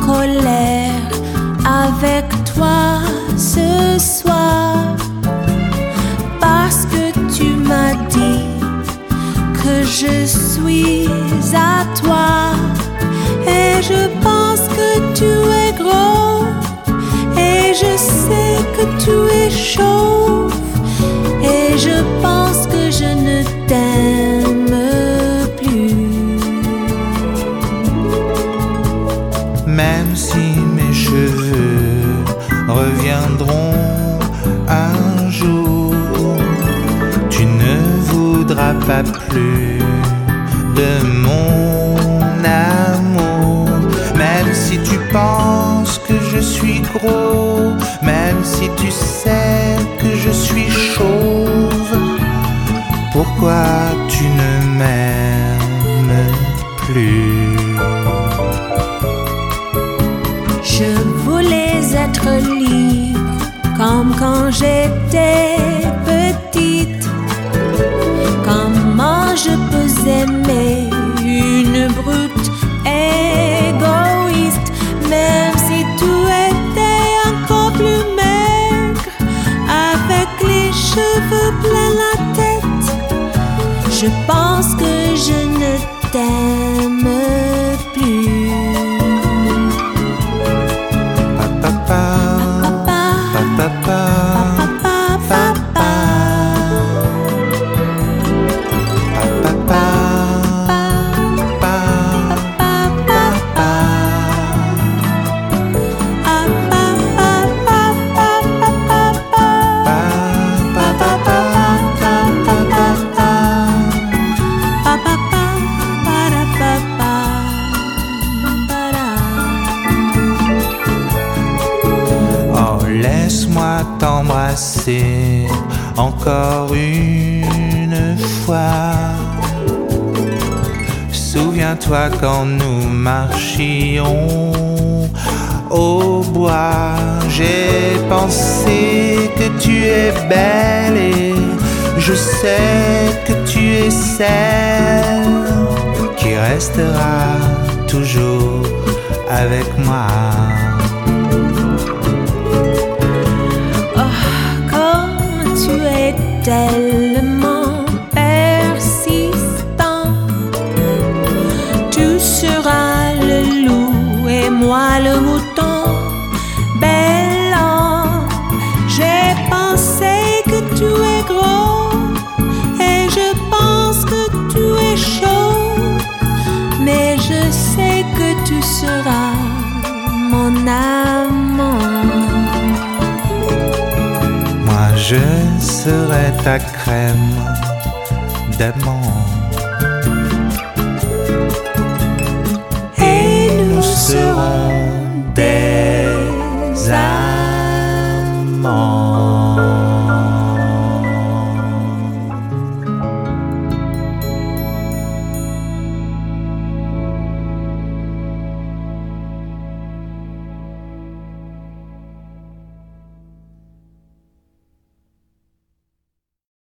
colère avec toi ce soir, parce que tu m'as dit que je suis à toi. Et je pense que tu es gros, et je sais que tu es chauve, et je pense que je ne t'aime plus. Même si mes cheveux reviendront un jour, tu ne voudras pas plus de mon amour. Même si tu penses que je suis gros, même si tu sais que je suis chauve, pourquoi tu ne m'aimes plus? Je voulais être libre comme quand j'étais petite. Comment je peux aimer une brute égoïste, même si tu étais encore plus maigre, avec les cheveux plein la tête? Je pense que je ne t'aime plus. Laisse-moi t'embrasser encore une fois. Souviens-toi quand nous marchions au bois. J'ai pensé que tu es belle et je sais que tu es celle qui restera toujours avec moi. Tellement persistant, tu seras le loup et moi le mouton. Bel homme, j'ai pensé que tu es gros, et je pense que tu es chaud, mais je sais que tu seras mon amant. Je serai ta crème d'amande.